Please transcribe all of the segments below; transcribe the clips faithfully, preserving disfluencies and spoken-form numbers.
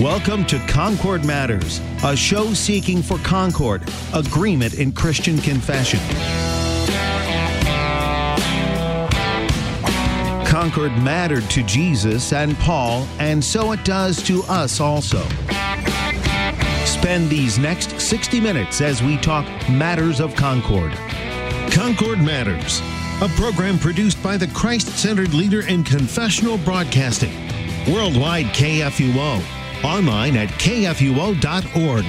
Welcome to Concord Matters, a show seeking for concord, agreement in Christian confession. Concord mattered to Jesus and Paul, and so it does to us also. Spend these next sixty minutes as we talk matters of Concord. Concord Matters, a program produced by the Christ-centered leader in confessional broadcasting, worldwide K F U O, online at K F U O dot org.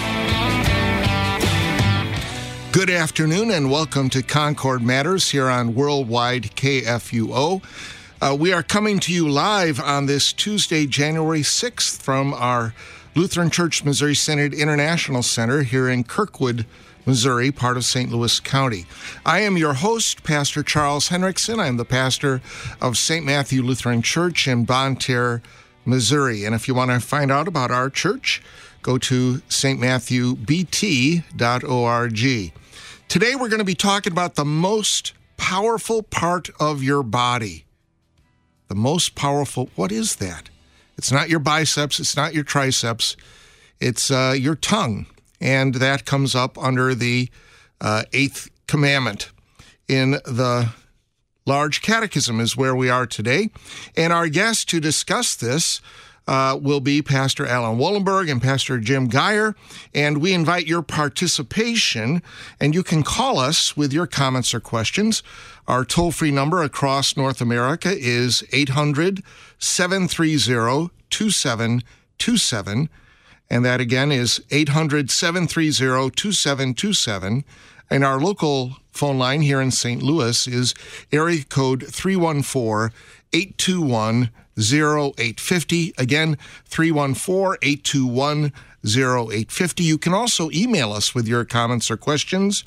Good afternoon and welcome to Concord Matters here on worldwide K F U O. Uh, we are coming to you live on this Tuesday, January sixth from our Lutheran Church Missouri Synod International Center here in Kirkwood, Missouri, part of Saint Louis County. I am your host, Pastor Charles Henriksen. I am the pastor of Saint Matthew Lutheran Church in Bonne Terre, Missouri. And if you want to find out about our church, go to S T Matthew B T dot org. Today we're going to be talking about the most powerful part of your body. The most powerful, what is that? It's not your biceps, it's not your triceps, it's uh, your tongue. And that comes up under the uh, eighth commandment in the Large Catechism is where we are today. And our guests to discuss this uh, will be Pastor Alan Wollenberg and Pastor Jim Geyer. And we invite your participation, and you can call us with your comments or questions. Our toll-free number across North America is eight hundred, seven three zero, two seven two seven. And that again is eight hundred, seven three zero, two seven two seven. And our local phone line here in Saint Louis is area code three one four, eight two one, zero eight five zero. Again, three one four, eight two one, zero eight five zero. You can also email us with your comments or questions.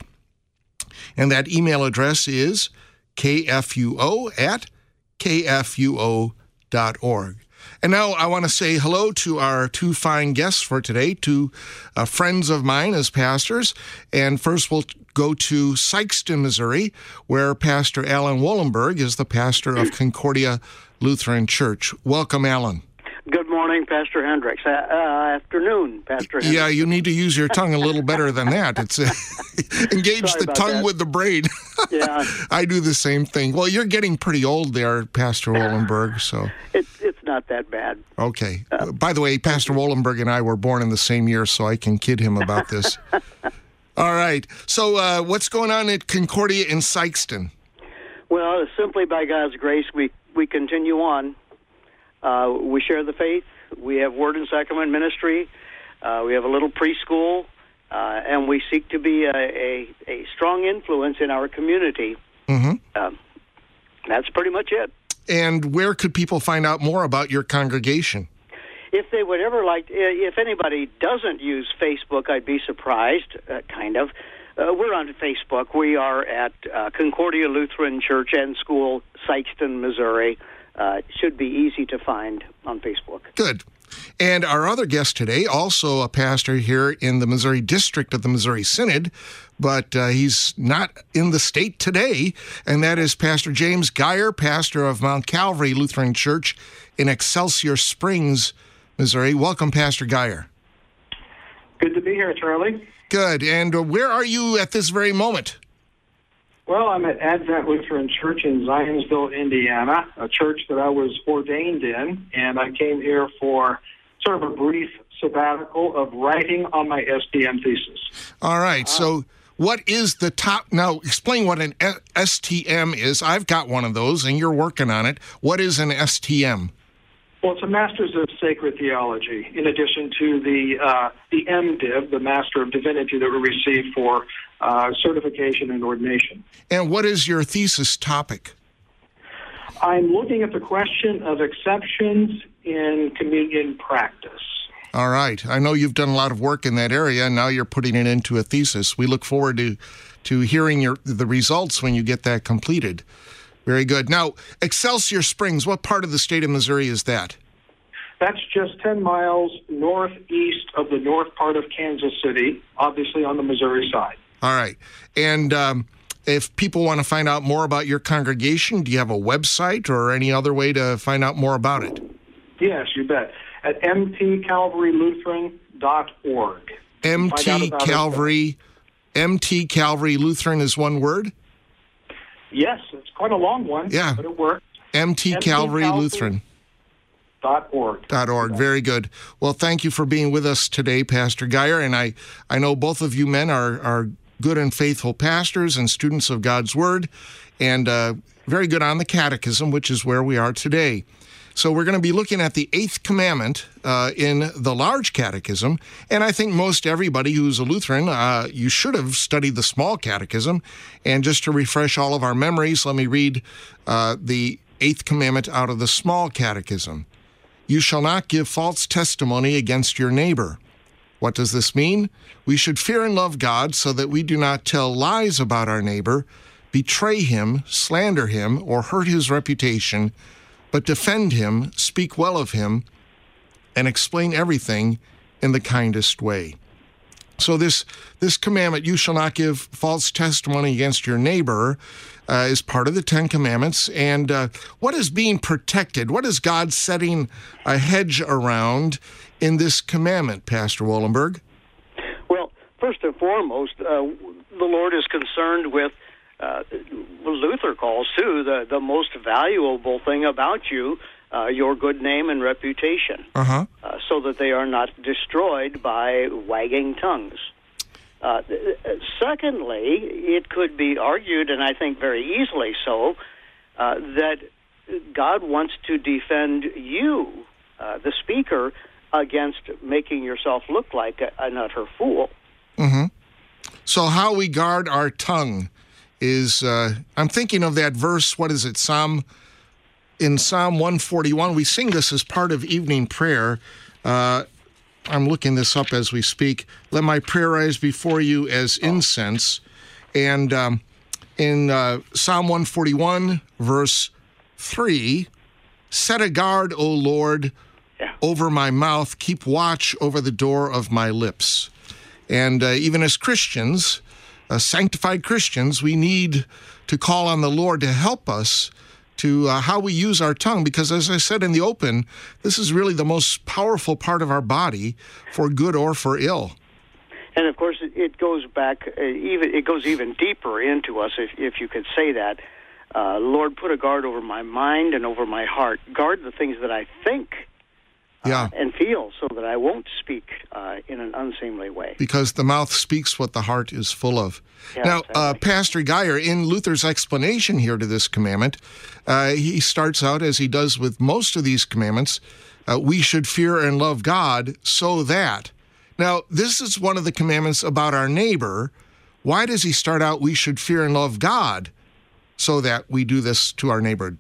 And that email address is K F U O at K F U O dot org. And now I want to say hello to our two fine guests for today, two uh, friends of mine as pastors. And first we'll go to Sikeston, Missouri, where Pastor Alan Wollenberg is the pastor of Concordia Lutheran Church. Welcome, Alan. Good morning, Pastor Hendricks. Uh, uh, afternoon, Pastor Hendricks. Yeah, you need to use your tongue a little better than that. It's uh, engage Sorry the tongue that. with the brain. Yeah. I do the same thing. Well, you're getting pretty old there, Pastor Wollenberg, so... It's it's not that bad. Okay. Uh, By the way, Pastor Wollenberg and I were born in the same year, so I can kid him about this. All right. So uh, what's going on at Concordia in Sikeston? Well, simply by God's grace, we, we continue on. Uh, we share the faith. We have Word and Sacrament ministry. Uh, we have a little preschool. Uh, and we seek to be a, a, a strong influence in our community. Mm-hmm. Uh, that's pretty much it. And where could people find out more about your congregation? If they would ever like, if anybody doesn't use Facebook, I'd be surprised, uh, kind of. Uh, we're on Facebook. We are at uh, Concordia Lutheran Church and School, Sikeston, Missouri. Uh, should be easy to find on Facebook. Good. And our other guest today, also a pastor here in the Missouri District of the Missouri Synod, but uh, he's not in the state today, and that is Pastor James Geyer, pastor of Mount Calvary Lutheran Church in Excelsior Springs, Missouri. Welcome, Pastor Geyer. Good to be here, Charlie. Good. And uh, where are you at this very moment? Well, I'm at Advent Lutheran Church in Zionsville, Indiana, a church that I was ordained in, and I came here for sort of a brief sabbatical of writing on my S T M thesis. All right, so what is the top... Now, explain what an S T M is. I've got one of those, and you're working on it. What is an S T M? Well, it's a Master's of Sacred Theology, in addition to the uh, the MDiv, the Master of Divinity that we receive for uh, certification and ordination. And what is your thesis topic? I'm looking at the question of exceptions in communion practice. All right. I know you've done a lot of work in that area, and now you're putting it into a thesis. We look forward to to hearing your the results when you get that completed. Very good. Now, Excelsior Springs, what part of the state of Missouri is that? That's just ten miles northeast of the north part of Kansas City, obviously on the Missouri side. All right. And um, if people want to find out more about your congregation, do you have a website or any other way to find out more about it? Yes, you bet. at m t calvary lutheran dot org. M T Calvary, M T Calvary Lutheran is one word? Yes, it's quite a long one, yeah. but it works. M T Calvary Lutheran. Dot org. Dot org. Very good. Well, thank you for being with us today, Pastor Geyer. And I, I know both of you men are, are good and faithful pastors and students of God's Word, and uh, very good on the Catechism, which is where we are today. So we're going to be looking at the Eighth Commandment uh, in the Large Catechism, and I think most everybody who's a Lutheran, uh, you should have studied the Small Catechism. And just to refresh all of our memories, let me read uh, the Eighth Commandment out of the Small Catechism. You shall not give false testimony against your neighbor. What does this mean? We should fear and love God so that we do not tell lies about our neighbor, betray him, slander him, or hurt his reputation, but defend him, speak well of him, and explain everything in the kindest way. So this this commandment, you shall not give false testimony against your neighbor, uh, is part of the Ten Commandments. And uh, what is being protected? What is God setting a hedge around in this commandment, Pastor Wollenberg? Well, first and foremost, uh, the Lord is concerned with Uh, Luther calls, too, the, the most valuable thing about you, uh, your good name and reputation, uh-huh. uh, so that they are not destroyed by wagging tongues. Uh, secondly, it could be argued, and I think very easily so, uh, that God wants to defend you, uh, the speaker, against making yourself look like a, an utter fool. Mm-hmm. So how we guard our tongue is, uh, I'm thinking of that verse, what is it, Psalm, in Psalm one forty-one, we sing this as part of evening prayer. Uh, I'm looking this up as we speak. Let my prayer rise before you as incense. And um, in uh, Psalm one forty-one, verse three, set a guard, O Lord, yeah. over my mouth, keep watch over the door of my lips. And uh, even as Christians, Uh, sanctified Christians, we need to call on the Lord to help us to uh, how we use our tongue, because as I said in the open, this is really the most powerful part of our body for good or for ill. And of course, it goes back uh, even it goes even deeper into us, if if you could say that. Uh, Lord, put a guard over my mind and over my heart. Guard the things that I think. Uh, yeah. and feel, so that I won't speak uh, in an unseemly way. Because the mouth speaks what the heart is full of. Yeah, now, exactly. uh, Pastor Geyer, in Luther's explanation here to this commandment, uh, he starts out, as he does with most of these commandments, uh, we should fear and love God so that. Now, this is one of the commandments about our neighbor. Why does he start out, we should fear and love God so that we do this to our neighbor?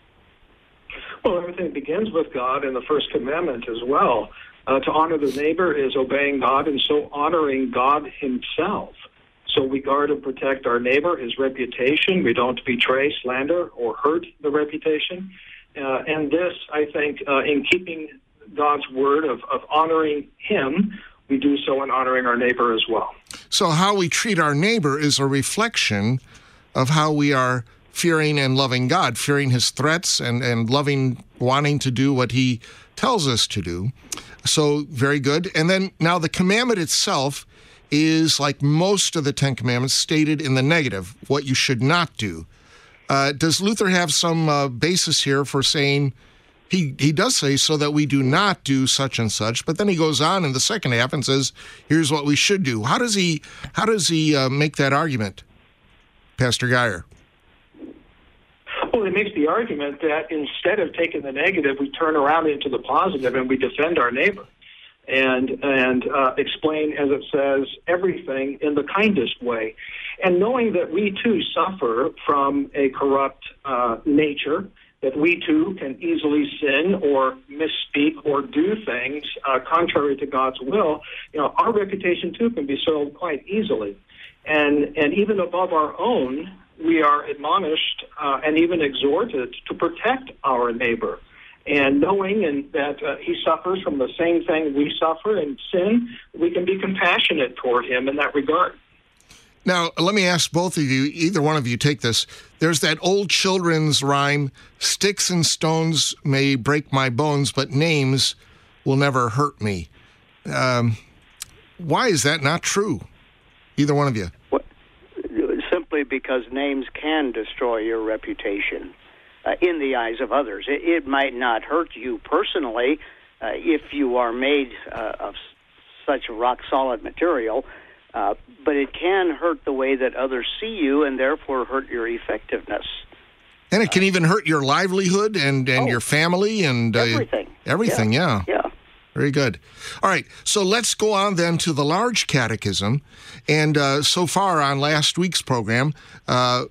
Well, everything begins with God in the first commandment as well. Uh, to honor the neighbor is obeying God, and so honoring God himself. So we guard and protect our neighbor, his reputation. We don't betray, slander, or hurt the reputation. Uh, and this, I think, uh, in keeping God's word of, of honoring him, we do so in honoring our neighbor as well. So how we treat our neighbor is a reflection of how we are fearing and loving God, fearing his threats and, and loving, wanting to do what he tells us to do. So, very good. And then now the commandment itself is, like most of the Ten Commandments, stated in the negative, what you should not do. Uh, does Luther have some uh, basis here for saying, he, he does say, so that we do not do such and such, but then he goes on in the second half and says, here's what we should do. How does he, how does he uh, make that argument, Pastor Geyer? Well, it makes the argument that instead of taking the negative, we turn around into the positive and we defend our neighbor and and uh, explain, as it says, everything in the kindest way. And knowing that we, too, suffer from a corrupt uh, nature, that we, too, can easily sin or misspeak or do things uh, contrary to God's will, you know, our reputation, too, can be soiled quite easily. And, and even above our own, we are admonished uh, and even exhorted to protect our neighbor. And knowing and that uh, he suffers from the same thing we suffer in sin, we can be compassionate toward him in that regard. Now, let me ask both of you, either one of you take this. There's that old children's rhyme, sticks and stones may break my bones, but names will never hurt me. Um, why is that not true? Either one of you. Well, simply because names can destroy your reputation uh, in the eyes of others. It, it might not hurt you personally uh, if you are made uh, of such rock-solid material, uh, but it can hurt the way that others see you and therefore hurt your effectiveness. And it can even hurt your livelihood and, and oh, your family and... Uh, everything. Everything, yeah. Yeah. Very good. All right, so let's go on then to the Large Catechism. And uh, so far on last week's program, uh,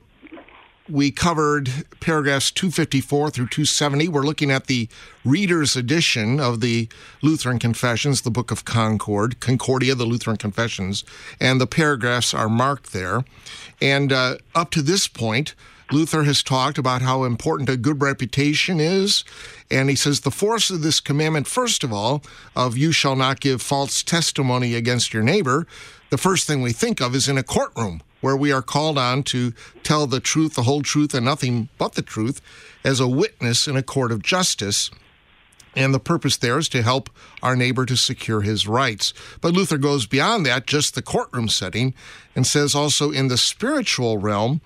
we covered paragraphs two fifty-four through two seventy. We're looking at the Reader's Edition of the Lutheran Confessions, the Book of Concord, Concordia, the Lutheran Confessions, and the paragraphs are marked there. And uh, up to this point, Luther has talked about how important a good reputation is, and he says the force of this commandment, first of all, of you shall not give false testimony against your neighbor, the first thing we think of is in a courtroom where we are called on to tell the truth, the whole truth, and nothing but the truth as a witness in a court of justice. And the purpose there is to help our neighbor to secure his rights. But Luther goes beyond that, just the courtroom setting, and says also in the spiritual realm,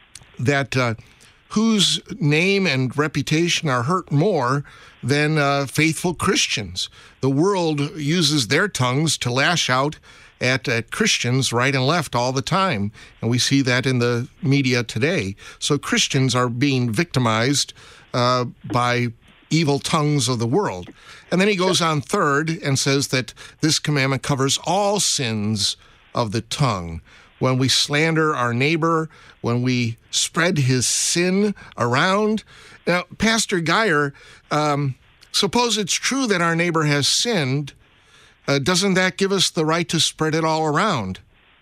that uh, whose name and reputation are hurt more than uh, faithful Christians. The world uses their tongues to lash out at, at Christians right and left all the time, and we see that in the media today. So Christians are being victimized uh, by evil tongues of the world. And then he goes on third and says that this commandment covers all sins of the tongue. When we slander our neighbor, when we spread his sin around. Now, Pastor Geyer, um, suppose it's true that our neighbor has sinned, uh, doesn't that give us the right to spread it all around?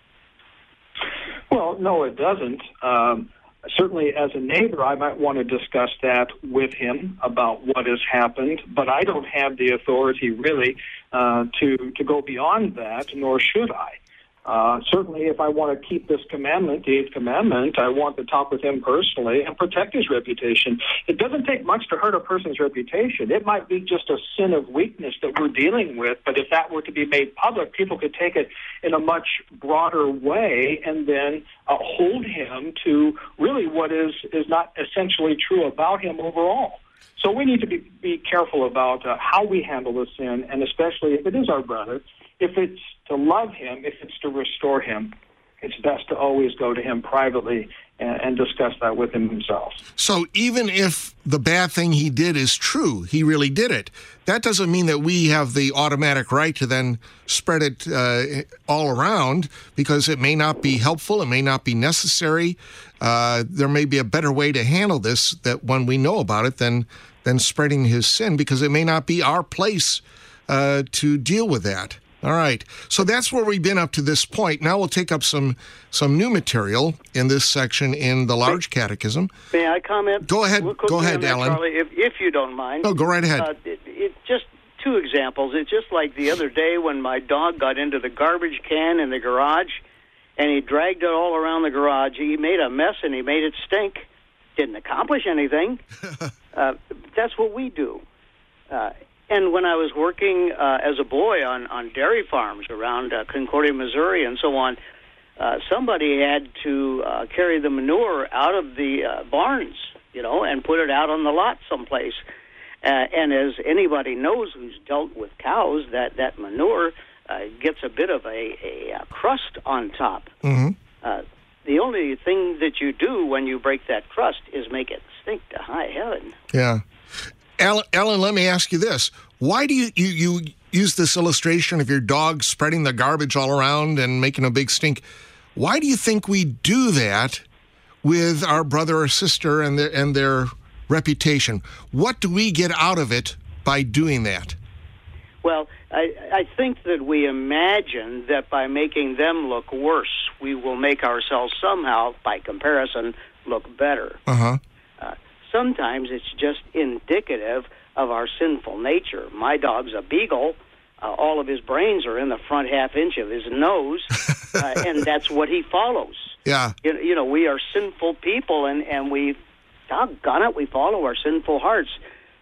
Well, no, it doesn't. Um, certainly, as a neighbor, I might want to discuss that with him about what has happened, but I don't have the authority, really, uh, to, to go beyond that, nor should I. Uh, certainly, if I want to keep this commandment, the eighth commandment, I want to talk with him personally and protect his reputation. It doesn't take much to hurt a person's reputation. It might be just a sin of weakness that we're dealing with, but if that were to be made public, people could take it in a much broader way and then uh, hold him to really what is, is not essentially true about him overall. So we need to be, be careful about uh, how we handle the sin, and especially if it is our brother, if it's to love him, if it's to restore him, it's best to always go to him privately and, and discuss that with him himself. So even if the bad thing he did is true, he really did it, that doesn't mean that we have the automatic right to then spread it uh, all around, because it may not be helpful, it may not be necessary. Uh, there may be a better way to handle this that when we know about it than, than spreading his sin, because it may not be our place uh, to deal with that. All right. So that's where we've been up to this point. Now we'll take up some some new material in this section in the Large Catechism. May I comment? Go ahead. Go ahead, that, Alan. Charlie, if, if you don't mind. No, go right ahead. Uh, it, it, just two examples. It's just like the other day when my dog got into the garbage can in the garage, and he dragged it all around the garage. He made a mess, and he made it stink. Didn't accomplish anything. uh, that's what we do. Uh, And when I was working uh, as a boy on, on dairy farms around uh, Concordia, Missouri, and so on, uh, somebody had to uh, carry the manure out of the uh, barns, you know, and put it out on the lot someplace. Uh, and as anybody knows who's dealt with cows, that, that manure uh, gets a bit of a, a, a crust on top. Mm-hmm. Uh, the only thing that you do when you break that crust is make it stink to high heaven. Yeah. Alan, Alan, let me ask you this. Why do you, you, you use this illustration of your dog spreading the garbage all around and making a big stink? Why do you think we do that with our brother or sister and their, and their reputation? What do we get out of it by doing that? Well, I, I think that we imagine that by making them look worse, we will make ourselves somehow, by comparison, look better. Uh-huh. Uh, sometimes it's just indicative of our sinful nature. My dog's a beagle. Uh, all of his brains are in the front half inch of his nose, uh, and that's what he follows. Yeah. You, you know, we are sinful people, and, and we, doggone it, we follow our sinful hearts.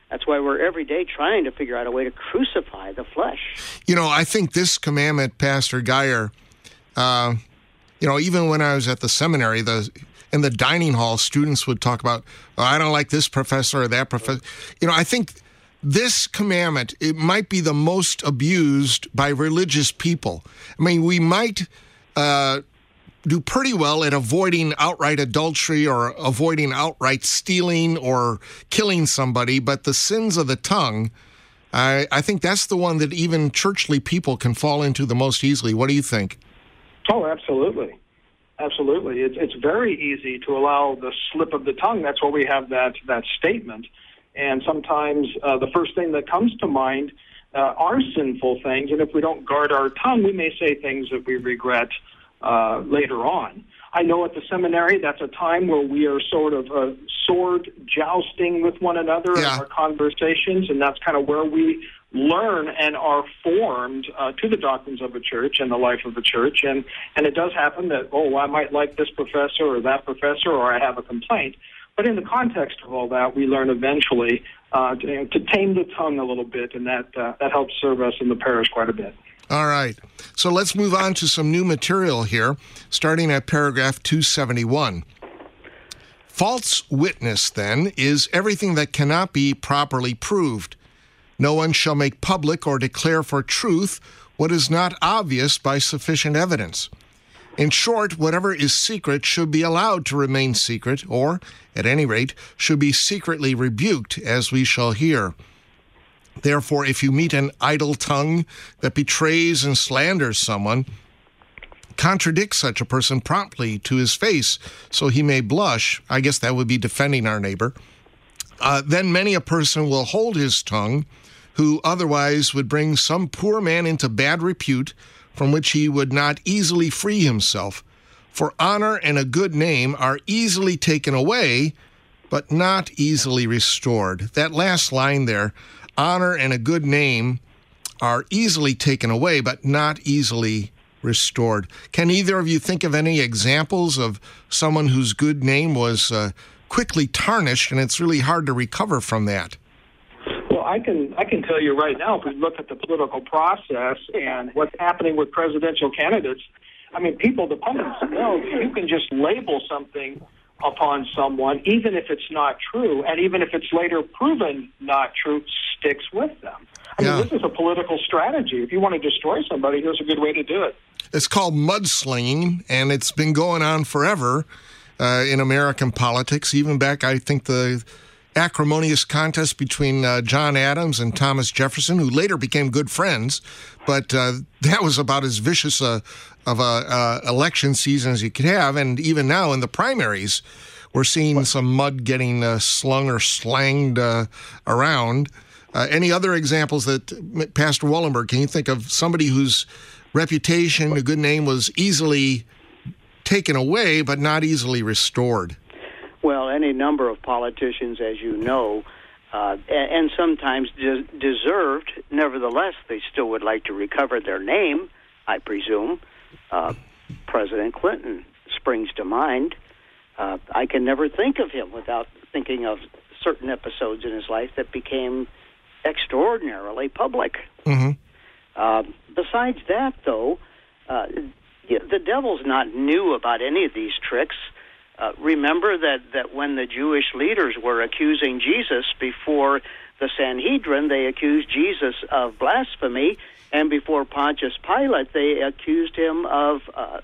That's why we're every day trying to figure out a way to crucify the flesh. You know, I think this commandment, Pastor Geyer, uh, you know, even when I was at the seminary, the in the dining hall, students would talk about, oh, I don't like this professor or that professor. You know, I think this commandment, it might be the most abused by religious people. I mean, we might uh, do pretty well at avoiding outright adultery or avoiding outright stealing or killing somebody, but the sins of the tongue, I, I think that's the one that even churchly people can fall into the most easily. What do you think? Oh, absolutely. Absolutely. It's it's very easy to allow the slip of the tongue. That's why we have that, that statement. And sometimes uh, the first thing that comes to mind uh, are sinful things. And if we don't guard our tongue, we may say things that we regret uh, later on. I know at the seminary, that's a time where we are sort of uh, sword jousting with one another yeah. in our conversations. And that's kind of where we learn and are formed uh, to the doctrines of a church and the life of the church. And, and it does happen that, oh, I might like this professor or that professor, or I have a complaint. But in the context of all that, we learn eventually uh, to, to tame the tongue a little bit, and that uh, that helps serve us in the parish quite a bit. All right. So let's move on to some new material here, starting at paragraph two seventy-one. False witness, then, is everything that cannot be properly proved. No one shall make public or declare for truth what is not obvious by sufficient evidence. In short, whatever is secret should be allowed to remain secret, or, at any rate, should be secretly rebuked, as we shall hear. Therefore, if you meet an idle tongue that betrays and slanders someone, contradict such a person promptly to his face, so he may blush. I guess that would be defending our neighbor. Uh, then many a person will hold his tongue, who otherwise would bring some poor man into bad repute, from which he would not easily free himself. For honor and a good name are easily taken away, but not easily restored. That last line there, honor and a good name are easily taken away, but not easily restored. Can either of you think of any examples of someone whose good name was uh, quickly tarnished, and it's really hard to recover from that? Well, I can I can tell you right now, if we look at the political process and what's happening with presidential candidates, I mean, people, the pundits know that you can just label something upon someone, even if it's not true, and even if it's later proven not true, sticks with them. I yeah. mean, this is a political strategy. If you want to destroy somebody, here's a good way to do it. It's called mudslinging, and it's been going on forever uh, in American politics, even back, I think, the acrimonious contest between uh, John Adams and Thomas Jefferson, who later became good friends, but uh, that was about as vicious a, of a uh, election season as you could have. And even now in the primaries, we're seeing some mud getting uh, slung or slanged uh, around. Uh, any other examples that, Pastor Wallenberg, can you think of somebody whose reputation, a good name, was easily taken away but not easily restored? Well, any number of politicians, as you know, uh, and, and sometimes de- deserved. Nevertheless, they still would like to recover their name, I presume. Uh, President Clinton springs to mind. Uh, I can never think of him without thinking of certain episodes in his life that became extraordinarily public. Mm-hmm. Uh, besides that, though, uh, the devil's not new about any of these tricks. Uh, remember that, that when the Jewish leaders were accusing Jesus before the Sanhedrin, they accused Jesus of blasphemy, and before Pontius Pilate, they accused him of uh,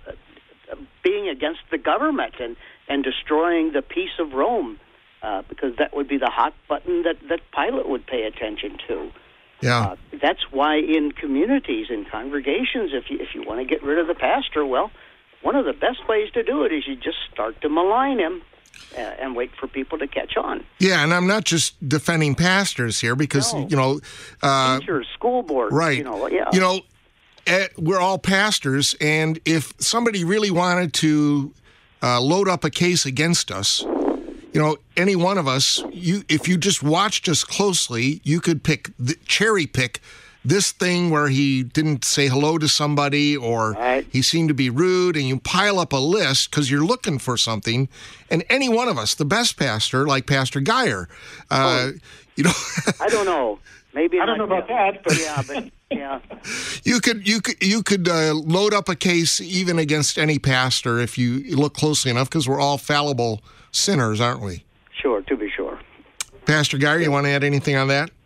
being against the government and, and destroying the peace of Rome, uh, because that would be the hot button that, that Pilate would pay attention to. Yeah. Uh, that's why in communities, in congregations, if you, if you want to get rid of the pastor, well, one of the best ways to do it is you just start to malign him uh, and wait for people to catch on. Yeah, and I'm not just defending pastors here because, no. you know... Uh, Teachers, school boards, right. you know, yeah. You know, uh, we're all pastors, and if somebody really wanted to uh, load up a case against us, you know, any one of us, you if you just watched us closely, you could pick, the, cherry pick this thing where he didn't say hello to somebody, or right. he seemed to be rude, and you pile up a list because you're looking for something. And any one of us, the best pastor, like Pastor Geyer, uh, oh. you know, I don't know. Maybe I don't not, know about yeah. that, but yeah, but yeah, you could you could you could uh, load up a case even against any pastor if you look closely enough, because we're all fallible sinners, aren't we? sure, to be sure. Pastor Geyer, you want to add anything on that?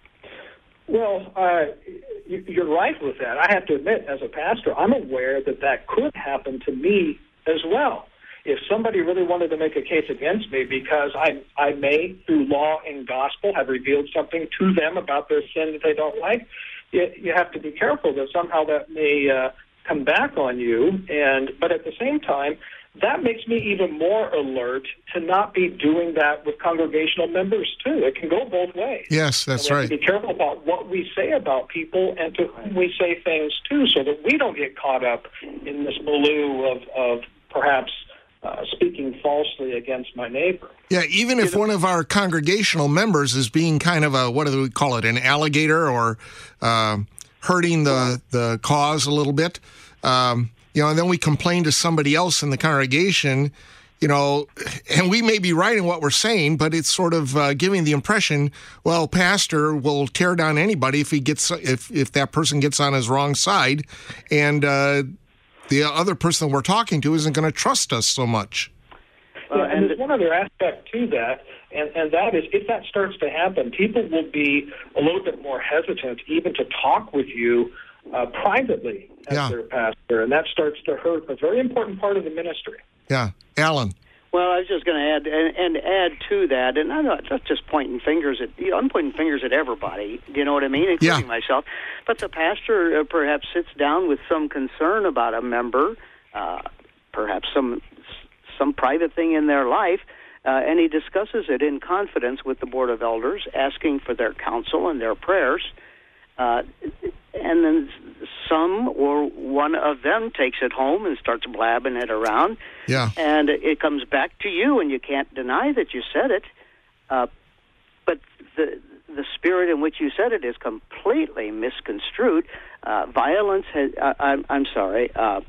Well, uh, you- you're right with that. I have to admit, as a pastor, I'm aware that that could happen to me as well. If somebody really wanted to make a case against me because I, I may, through law and gospel, have revealed something to them about their sin that they don't like, you, you have to be careful that somehow that may uh, come back on you. And but at the same time, that makes me even more alert to not be doing that with congregational members, too. It can go both ways. Yes, that's and we right. have to be careful about what we say about people and to whom we say things to, so that we don't get caught up in this milieu of, of perhaps uh, speaking falsely against my neighbor. Yeah, even if one of our congregational members is being kind of a, what do we call it, an alligator, or uh, hurting the, the cause a little bit, um, you know, and then we complain to somebody else in the congregation, you know, and we may be right in what we're saying, but it's sort of uh, giving the impression, well, pastor will tear down anybody if he gets if if that person gets on his wrong side, and uh, the other person that we're talking to isn't going to trust us so much. Yeah, and there's one other aspect to that, and, and that is if that starts to happen, people will be a little bit more hesitant even to talk with you uh, privately as Yeah. their pastor, and that starts to hurt a very important part of the ministry. Yeah, Alan. Well, I was just going to add and, and add to that, and I'm not just pointing fingers at you know, I'm pointing fingers at everybody. Do you know what I mean, including Yeah. myself? But the pastor uh, perhaps sits down with some concern about a member, uh, perhaps some some private thing in their life, uh, and he discusses it in confidence with the board of elders, asking for their counsel and their prayers. Uh, and then some or one of them takes it home and starts blabbing it around. Yeah. And it comes back to you, and you can't deny that you said it. Uh, but the the spirit in which you said it is completely misconstrued. Uh, violence has, uh, I'm, I'm sorry, uh,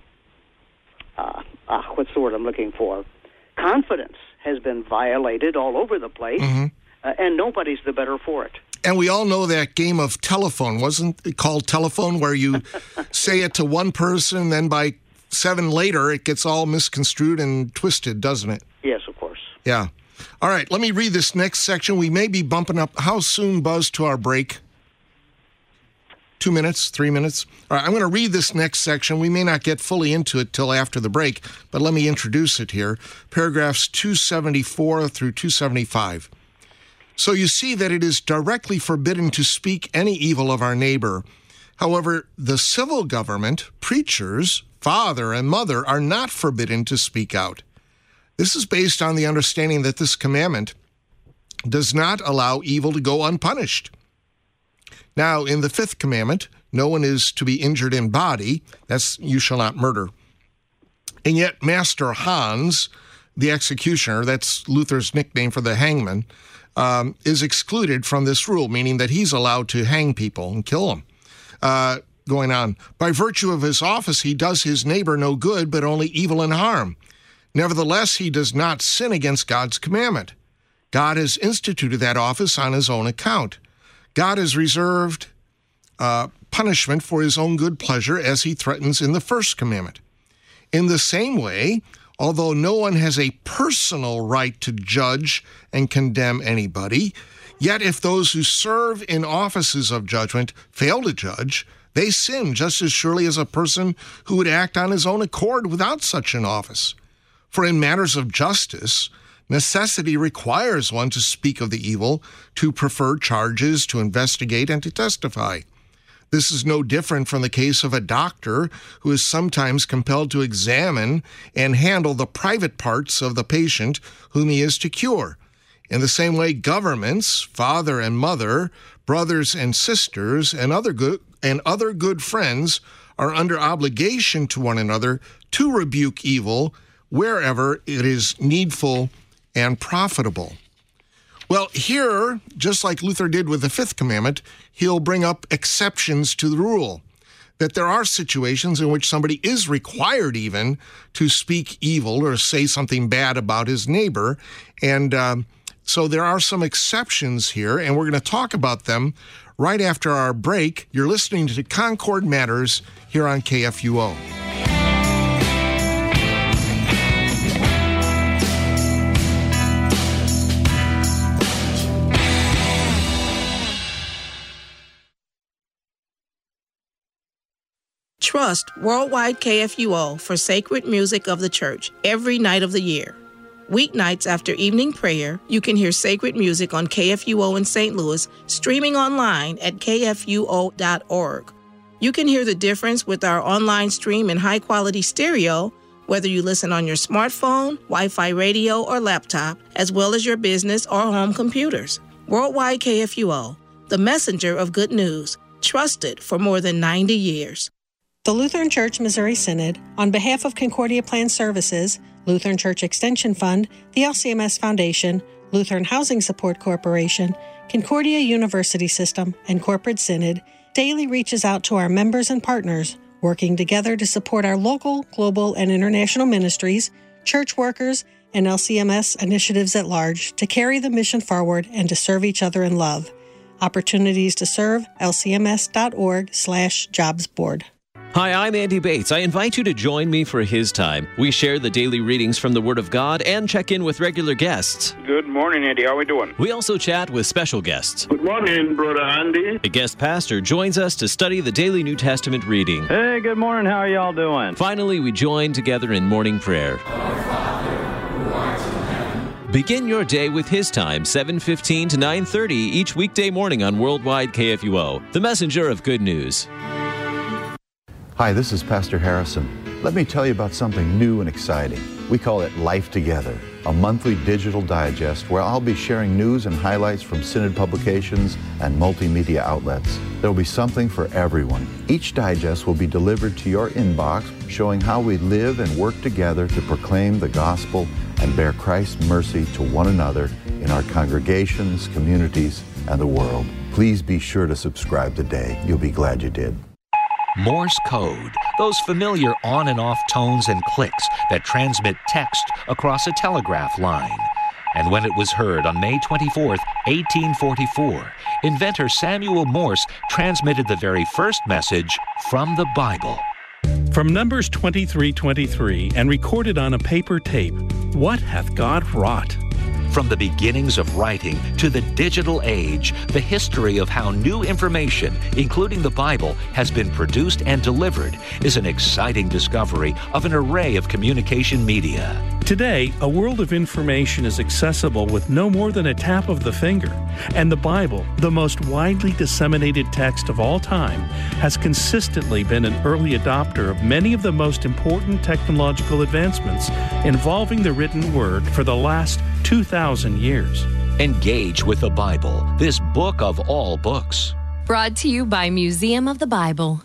uh, uh, what's the word I'm looking for? Confidence has been violated all over the place, Mm-hmm. uh, and nobody's the better for it. And we all know that game of telephone, wasn't it called telephone, where you say it to one person, then by seven later it gets all misconstrued and twisted, doesn't it? Yes, of course. Yeah. All right, let me read this next section. We may be bumping up. How soon, Buzz, to our break? Two minutes, three minutes? All right, I'm going to read this next section. We may not get fully into it till after the break, but let me introduce it here. Paragraphs two seventy-four through two seventy-five. So you see that it is directly forbidden to speak any evil of our neighbor. However, the civil government, preachers, father and mother are not forbidden to speak out. This is based on the understanding that this commandment does not allow evil to go unpunished. Now, in the fifth commandment, no one is to be injured in body. That's you shall not murder. And yet, Master Hans, the executioner, that's Luther's nickname for the hangman, um, is excluded from this rule, meaning that he's allowed to hang people and kill them. Uh, going on, by virtue of his office, he does his neighbor no good, but only evil and harm. Nevertheless, he does not sin against God's commandment. God has instituted that office on his own account. God has reserved uh, punishment for his own good pleasure, as he threatens in the first commandment. In the same way, although no one has a personal right to judge and condemn anybody, yet if those who serve in offices of judgment fail to judge, they sin just as surely as a person who would act on his own accord without such an office. For in matters of justice, necessity requires one to speak of the evil, to prefer charges, to investigate, and to testify. This is no different from the case of a doctor who is sometimes compelled to examine and handle the private parts of the patient whom he is to cure. In the same way, governments, father and mother, brothers and sisters, and other good and other good friends are under obligation to one another to rebuke evil wherever it is needful and profitable. Well, here, just like Luther did with the fifth commandment, he'll bring up exceptions to the rule. That there are situations in which somebody is required even to speak evil or say something bad about his neighbor. And um, so there are some exceptions here, and we're going to talk about them right after our break. You're listening to Concord Matters here on K F U O. Trust Worldwide K F U O for sacred music of the church every night of the year. Weeknights after evening prayer, you can hear sacred music on K F U O in Saint Louis, streaming online at K F U O dot org. You can hear the difference with our online stream in high-quality stereo, whether you listen on your smartphone, Wi-Fi radio, or laptop, as well as your business or home computers. Worldwide K F U O, the messenger of good news, trusted for more than ninety years. The Lutheran Church Missouri Synod, on behalf of Concordia Plan Services, Lutheran Church Extension Fund, the L C M S Foundation, Lutheran Housing Support Corporation, Concordia University System, and Corporate Synod, daily reaches out to our members and partners, working together to support our local, global, and international ministries, church workers, and L C M S initiatives at large to carry the mission forward and to serve each other in love. Opportunities to serve, L C M S dot org slash jobs board. Hi, I'm Andy Bates. I invite you to join me for His Time. We share the daily readings from the Word of God and check in with regular guests. Good morning, Andy. How are we doing? We also chat with special guests. Good morning, Brother Andy. A guest pastor joins us to study the daily New Testament reading. Hey, good morning. How are y'all doing? Finally, we join together in morning prayer. Begin your day with His Time, seven fifteen to nine thirty each weekday morning on Worldwide K F U O, the messenger of good news. Hi, this is Pastor Harrison. Let me tell you about something new and exciting. We call it Life Together, a monthly digital digest where I'll be sharing news and highlights from Synod publications and multimedia outlets. There will be something for everyone. Each digest will be delivered to your inbox, showing how we live and work together to proclaim the gospel and bear Christ's mercy to one another in our congregations, communities, and the world. Please be sure to subscribe today. You'll be glad you did. Morse code, those familiar on and off tones and clicks that transmit text across a telegraph line. And when it was heard on May twenty-fourth, eighteen forty-four, inventor Samuel Morse transmitted the very first message from the Bible. From Numbers twenty-three twenty-three and recorded on a paper tape, what hath God wrought? From the beginnings of writing to the digital age, the history of how new information, including the Bible, has been produced and delivered is an exciting discovery of an array of communication media. Today, a world of information is accessible with no more than a tap of the finger, and the Bible, the most widely disseminated text of all time, has consistently been an early adopter of many of the most important technological advancements involving the written word for the last two thousand years. Engage with the Bible, this book of all books. Brought to you by Museum of the Bible.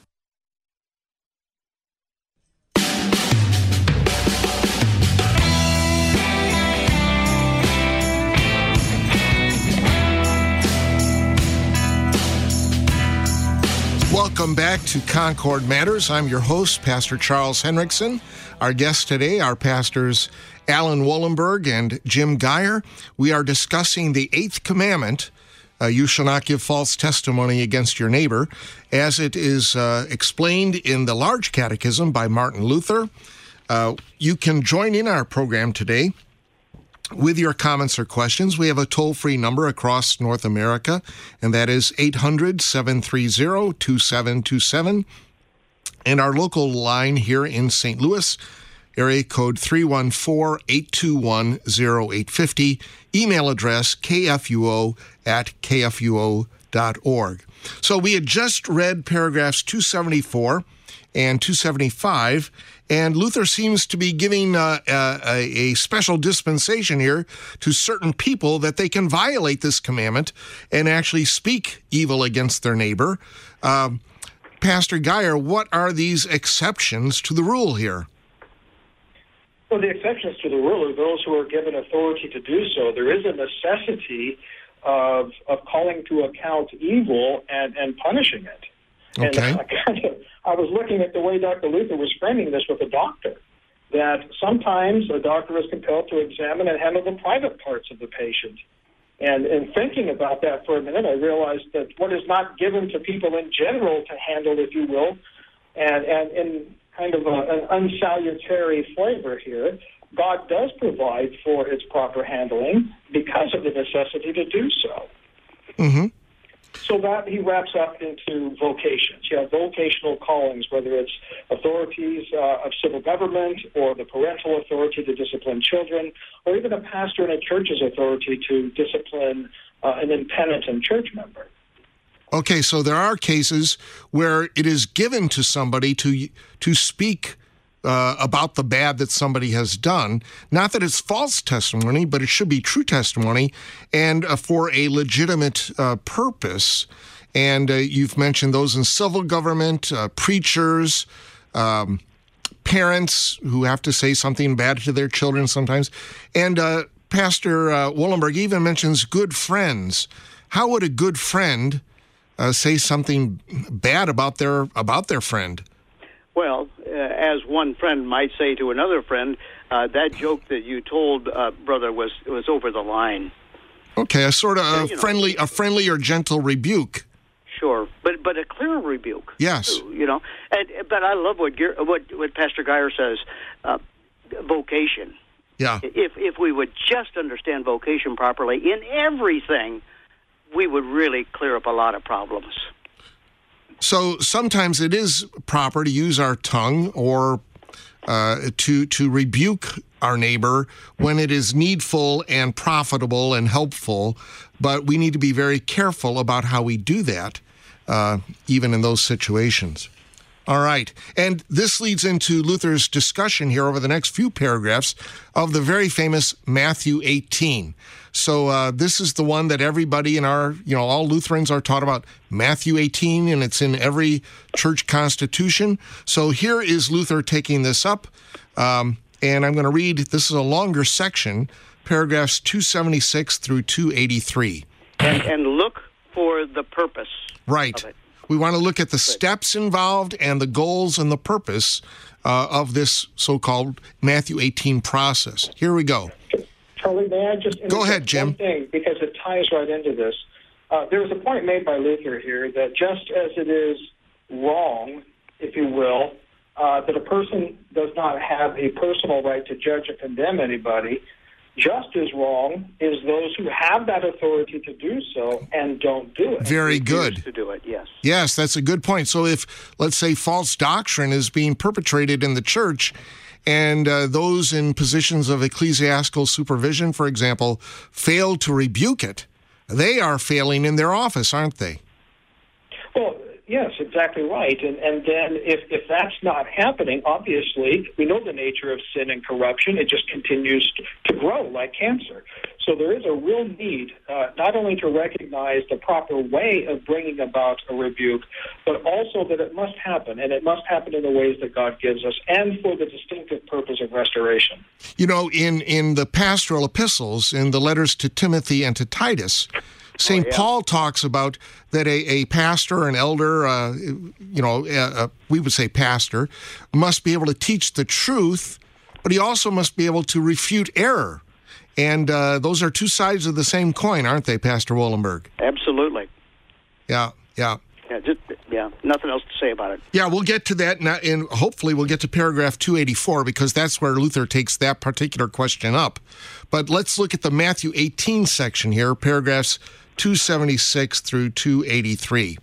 Welcome back to Concord Matters. I'm your host, Pastor Charles Henriksen. Our guests today are Pastors Alan Wollenberg and Jim Geyer. We are discussing the eighth commandment, uh, you shall not give false testimony against your neighbor, as it is uh, explained in the Large Catechism by Martin Luther. Uh, you can join in our program today with your comments or questions. We have a toll-free number across North America, and that is eight hundred, seven three zero, two seven two seven. And our local line here in Saint Louis, area code three one four, eight two one, zero eight five zero, email address k f u o at k f u o dot org. So we had just read paragraphs two seventy-four and two seventy-five, and Luther seems to be giving uh, a, a special dispensation here to certain people that they can violate this commandment and actually speak evil against their neighbor. Um, Pastor Geyer, what are these exceptions to the rule here? Well, the exceptions to the rule are those who are given authority to do so. There is a necessity of of calling to account evil and, and punishing it. Okay. And I, kind of, I was looking at the way Doctor Luther was framing this with a doctor, that sometimes a doctor is compelled to examine and handle the private parts of the patient. And in thinking about that for a minute, I realized that what is not given to people in general to handle, if you will, and, and in kind of a, an unsalutary flavor here, God does provide for its proper handling because of the necessity to do so. Mm-hmm. So that he wraps up into vocations. You have vocational callings, whether it's authorities uh, of civil government or the parental authority to discipline children, or even a pastor in a church's authority to discipline uh, an impenitent church member. Okay, so there are cases where it is given to somebody to to speak uh, about the bad that somebody has done. Not that it's false testimony, but it should be true testimony and uh, for a legitimate uh, purpose. And uh, you've mentioned those in civil government, uh, preachers, um, parents who have to say something bad to their children sometimes. And uh, Pastor uh, Wollenberg even mentions good friends. How would a good friend Uh, say something bad about their about their friend? Well, uh, as one friend might say to another friend, uh, that joke that you told, uh, brother, was was over the line. Okay, a sort of a Yeah, you know. friendly, a friendly or gentle rebuke. Sure, but but a clear rebuke. Yes, too, you know. And, but I love what Gear, what what Pastor Geyer says. Uh, vocation. Yeah. If if we would just understand vocation properly in everything, we would really clear up a lot of problems. So sometimes it is proper to use our tongue or uh, to to rebuke our neighbor when it is needful and profitable and helpful, but we need to be very careful about how we do that, uh, even in those situations. All right. And this leads into Luther's discussion here over the next few paragraphs of the very famous Matthew eighteen. So uh, this is the one that everybody in our, you know, all Lutherans are taught about, Matthew eighteen, and it's in every church constitution. So here is Luther taking this up, um, and I'm going to read, this is a longer section, paragraphs two seventy-six through two eighty-three. And, and look for the purpose Right. of it. We want to look at the steps involved and the goals and the purpose uh, of this so-called Matthew eighteen process. Here we go. Charlie, may I just Go ahead, Jim. one thing, because it ties right into this. Uh, there was a point made by Luther here that just as it is wrong, if you will, uh, that a person does not have a personal right to judge or condemn anybody, just as wrong is those who have that authority to do so and don't do it. Very good. To do it, yes. Yes, that's a good point. So if, let's say, false doctrine is being perpetrated in the church, and uh, those in positions of ecclesiastical supervision, for example, fail to rebuke it, they are failing in their office, aren't they? Well, yes, exactly right. And and then if, if that's not happening, obviously, we know the nature of sin and corruption. It just continues to grow like cancer. So there is a real need uh, not only to recognize the proper way of bringing about a rebuke, but also that it must happen, and it must happen in the ways that God gives us, and for the distinctive purpose of restoration. You know, in, in the pastoral epistles, in the letters to Timothy and to Titus, Saint Oh, yeah. Paul talks about that a, a pastor, an elder, uh, you know, uh, uh, we would say pastor, must be able to teach the truth, but he also must be able to refute error. And uh, those are two sides of the same coin, aren't they, Pastor Wollenberg? Absolutely. Yeah, yeah. Yeah, just, yeah, nothing else to say about it. Yeah, we'll get to that, now, and hopefully we'll get to paragraph two eighty-four, because that's where Luther takes that particular question up. But let's look at the Matthew eighteen section here, paragraphs two seventy-six through two eighty-three.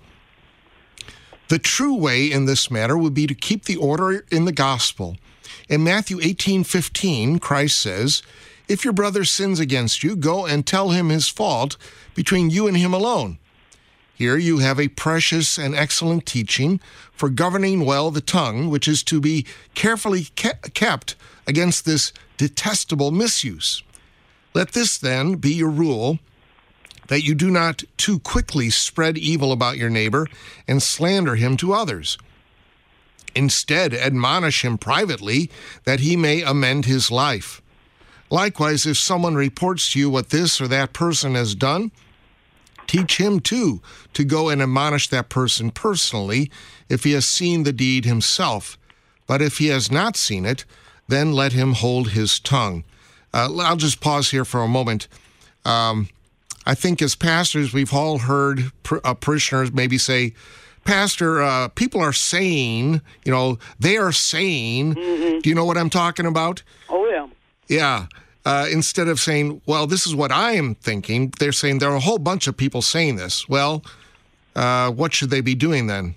The true way in this matter would be to keep the order in the gospel. In Matthew eighteen fifteen, Christ says, "If your brother sins against you, go and tell him his fault between you and him alone." Here you have a precious and excellent teaching for governing well the tongue, which is to be carefully ke- kept against this detestable misuse. Let this then be your rule, that you do not too quickly spread evil about your neighbor and slander him to others. Instead, admonish him privately that he may amend his life. Likewise, if someone reports to you what this or that person has done, teach him too to go and admonish that person personally if he has seen the deed himself. But if he has not seen it, then let him hold his tongue. Uh, I'll just pause here for a moment. Um, I think as pastors, we've all heard pr- uh, parishioners maybe say, Pastor, uh, people are saying, you know, they are saying, mm-hmm. Do you know what I'm talking about? Oh, yeah. Yeah. Uh, instead of saying, well, this is what I am thinking, they're saying there are a whole bunch of people saying this. Well, uh, what should they be doing then?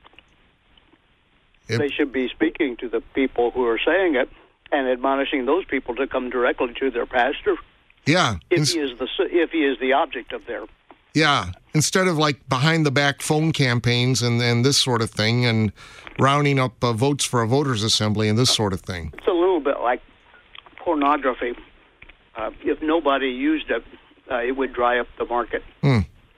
It, they should be speaking to the people who are saying it and admonishing those people to come directly to their pastor. Yeah. If Ins- he is the if he is the object of their. Yeah. Instead of like behind the back phone campaigns and, and this sort of thing and rounding up uh, votes for a voters assembly and this sort of thing. It's a little bit like pornography. Uh, if nobody used it, uh, it would dry up the market. Hmm.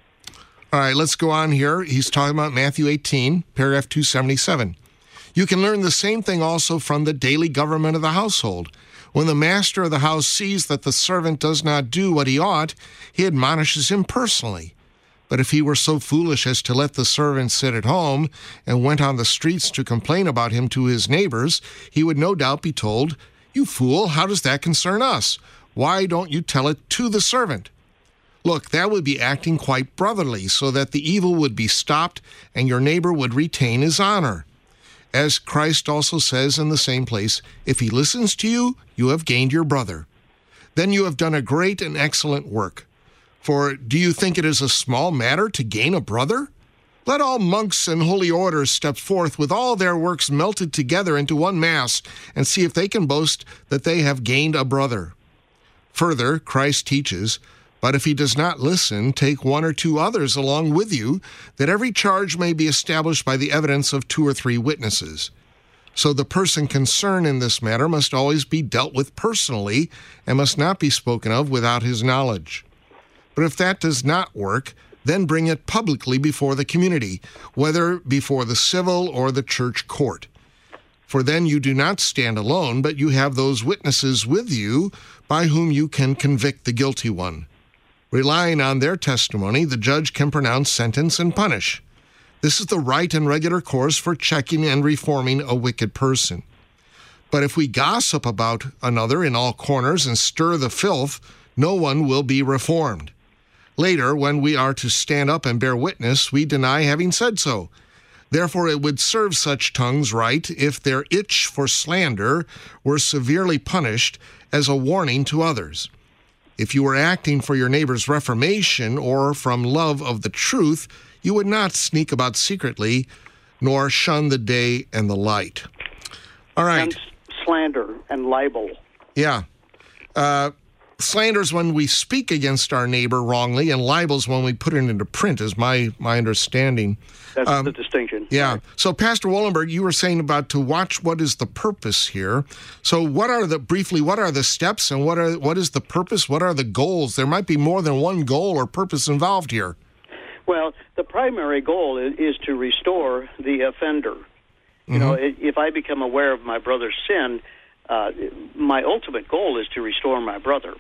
All right, let's go on here. He's talking about Matthew eighteen, paragraph two seventy-seven. You can learn the same thing also from the daily government of the household. When the master of the house sees that the servant does not do what he ought, he admonishes him personally. But if he were so foolish as to let the servant sit at home and went on the streets to complain about him to his neighbors, he would no doubt be told, "You fool, how does that concern us? Why don't you tell it to the servant?" Look, that would be acting quite brotherly, so that the evil would be stopped and your neighbor would retain his honor. As Christ also says in the same place, if he listens to you, you have gained your brother. Then you have done a great and excellent work. For do you think it is a small matter to gain a brother? Let all monks and holy orders step forth with all their works melted together into one mass and see if they can boast that they have gained a brother. Further, Christ teaches, but if he does not listen, take one or two others along with you, that every charge may be established by the evidence of two or three witnesses. So the person concerned in this matter must always be dealt with personally and must not be spoken of without his knowledge. But if that does not work, then bring it publicly before the community, whether before the civil or the church court. For then you do not stand alone, but you have those witnesses with you by whom you can convict the guilty one. Relying on their testimony, the judge can pronounce sentence and punish. This is the right and regular course for checking and reforming a wicked person. But if we gossip about another in all corners and stir the filth, no one will be reformed. Later, when we are to stand up and bear witness, we deny having said so. Therefore, it would serve such tongues right if their itch for slander were severely punished as a warning to others. If you were acting for your neighbor's reformation or from love of the truth, you would not sneak about secretly, nor shun the day and the light. All right. And slander and libel. Yeah. Uh, slander is when we speak against our neighbor wrongly, and libel is when we put it into print, is my, my understanding. That's um, the distinction. Yeah. So, Pastor Wollenberg, you were saying about to watch what is the purpose here. So, what are the, briefly, what are the steps and what are what is the purpose? What are the goals? There might be more than one goal or purpose involved here. Well, the primary goal is, is to restore the offender. You mm-hmm. know, if I become aware of my brother's sin, uh, my ultimate goal is to restore my brother.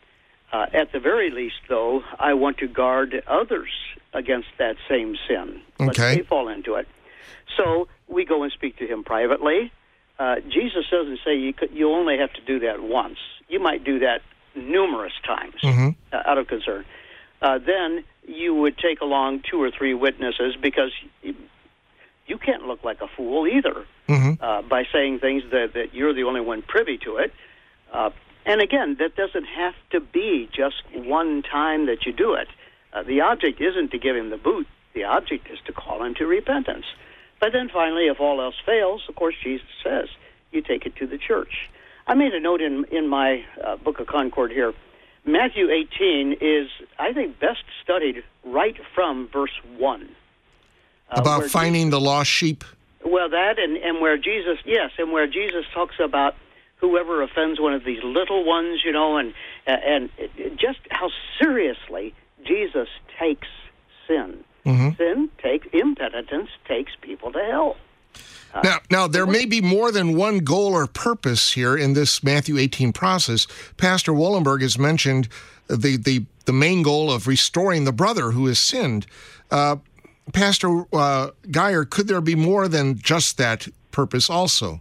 Uh, at the very least, though, I want to guard others against that same sin. Okay. But they fall into it. So we go and speak to him privately. Uh, Jesus doesn't say you, could, you only have to do that once. You might do that numerous times mm-hmm. uh, out of concern. Uh, then you would take along two or three witnesses because you, you can't look like a fool either mm-hmm. uh, by saying things that, that you're the only one privy to it. Uh, and again, that doesn't have to be just one time that you do it. Uh, the object isn't to give him the boot. The object is to call him to repentance. But then finally, if all else fails, of course, Jesus says, you take it to the church. I made a note in, in my uh, Book of Concord here. Matthew eighteen is, I think, best studied right from verse one. Uh, about finding Jesus, the lost sheep? Well, that and, and where Jesus, yes, and where Jesus talks about whoever offends one of these little ones, you know, and and just how seriously Jesus takes sin. Mm-hmm. Sin takes, impenitence takes people to hell. Uh, Now, now there may be more than one goal or purpose here in this Matthew eighteen process. Pastor Wollenberg has mentioned the the, the main goal of restoring the brother who has sinned. Uh, Pastor uh, Geyer, could there be more than just that purpose also?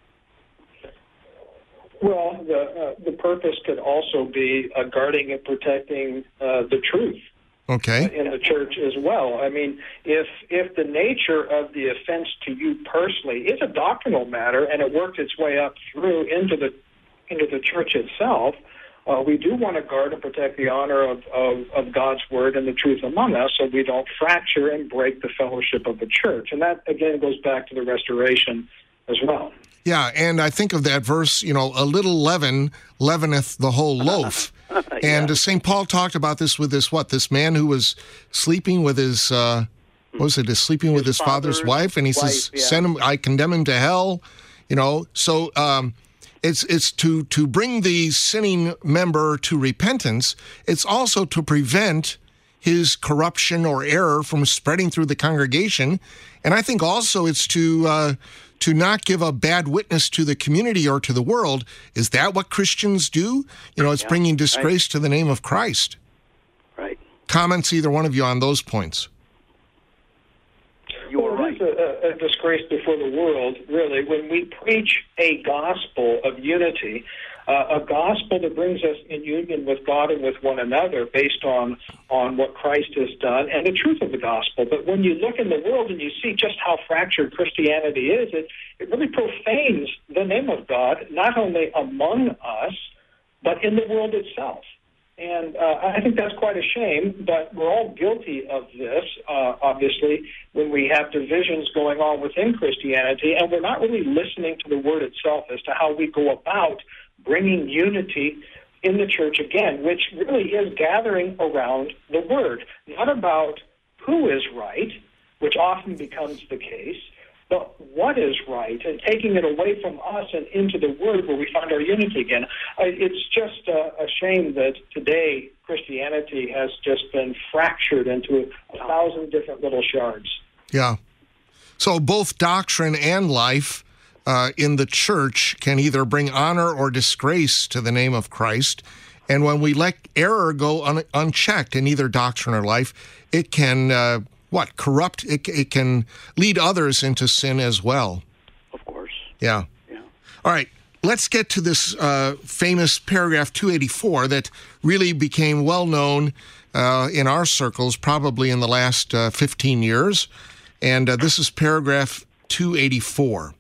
Well, the uh, the purpose could also be uh, guarding and protecting uh, the truth. Okay. In the church as well. I mean, if if the nature of the offense to you personally is a doctrinal matter and it worked its way up through into the into the church itself, uh, we do want to guard and protect the honor of, of, of God's word and the truth among us, so we don't fracture and break the fellowship of the church. And that again goes back to the restoration as well. Yeah, and I think of that verse, you know, a little leaven leaveneth the whole loaf. And yeah. uh, Saint Paul talked about this with this, what, this man who was sleeping with his, uh, what was it, his sleeping his with his father's, father's wife, and he wife, says, yeah. send him, I condemn him to hell, you know. So um, it's it's to, to bring the sinning member to repentance. It's also to prevent his corruption or error from spreading through the congregation. And I think also it's to... Uh, to not give a bad witness to the community or to the world. Is that what Christians do? You know, it's yeah, bringing disgrace right. to the name of Christ. Right. Comments, either one of you, on those points? You are well, right. It is a, a disgrace before the world, really, when we preach a gospel of unity, uh, a gospel that brings us in union with God and with one another based on, on what Christ has done and the truth of the gospel. But when you look in the world and you see just how fractured Christianity is, it, it really profanes the name of God, not only among us, but in the world itself. And uh, I think that's quite a shame, but we're all guilty of this, uh, obviously, when we have divisions going on within Christianity, and we're not really listening to the word itself as to how we go about bringing unity in the church again, which really is gathering around the word, not about who is right, which often becomes the case, but what is right, and taking it away from us and into the word where we find our unity again. It's just a, a shame that today Christianity has just been fractured into a thousand different little shards. Yeah. So both doctrine and life Uh, in the church can either bring honor or disgrace to the name of Christ. And when we let error go un- unchecked in either doctrine or life, it can, uh, what, corrupt, it, it can lead others into sin as well. Of course. Yeah. Yeah. All right, let's get to this uh, famous paragraph two eighty-four that really became well known uh, in our circles probably in the last uh, fifteen years. And uh, this is paragraph two eighty-four.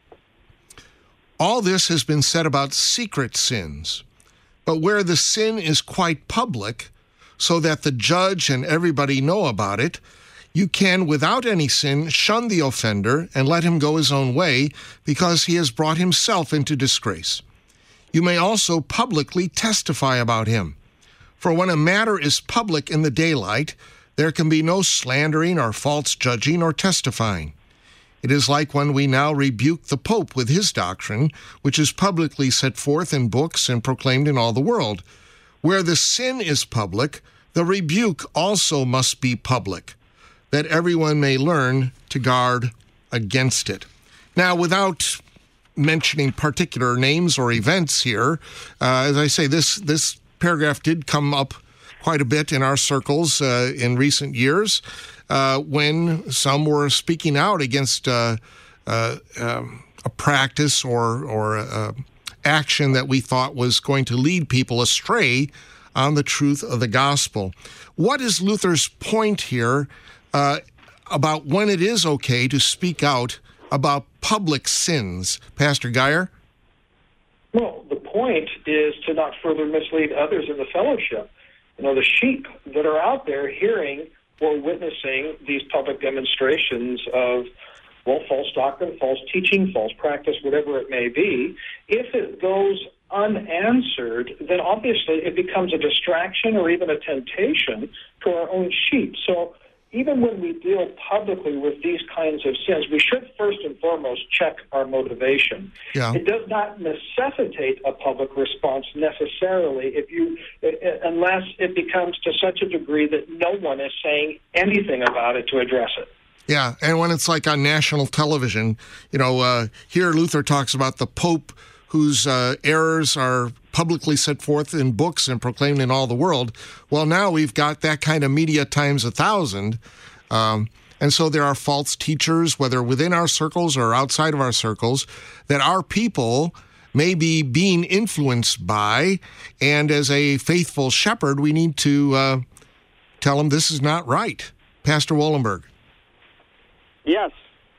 All this has been said about secret sins, but where the sin is quite public, so that the judge and everybody know about it, you can, without any sin, shun the offender and let him go his own way, because he has brought himself into disgrace. You may also publicly testify about him. For when a matter is public in the daylight, there can be no slandering or false judging or testifying. It is like when we now rebuke the Pope with his doctrine, which is publicly set forth in books and proclaimed in all the world. Where the sin is public, the rebuke also must be public, that everyone may learn to guard against it. Now, without mentioning particular names or events here, uh, as I say, this, this paragraph did come up quite a bit in our circles uh, in recent years. Uh, when some were speaking out against uh, uh, um, a practice or or uh, action that we thought was going to lead people astray on the truth of the gospel. What is Luther's point here uh, about when it is okay to speak out about public sins? Pastor Geyer? Well, the point is to not further mislead others in the fellowship. You know, the sheep that are out there hearing or witnessing these public demonstrations of, well, false doctrine, false teaching, false practice, whatever it may be, if it goes unanswered, then obviously it becomes a distraction or even a temptation to our own sheep. So even when we deal publicly with these kinds of sins, we should first and foremost check our motivation. Yeah. It does not necessitate a public response necessarily if you, unless it becomes to such a degree that no one is saying anything about it to address it. Yeah, and when it's like on national television, you know, uh, here Luther talks about the Pope whose uh, errors are publicly set forth in books and proclaimed in all the world. Well, now we've got that kind of media times a thousand. Um, and so there are false teachers, whether within our circles or outside of our circles, that our people may be being influenced by. And as a faithful shepherd, we need to uh, tell them this is not right. Pastor Wollenberg. Yes.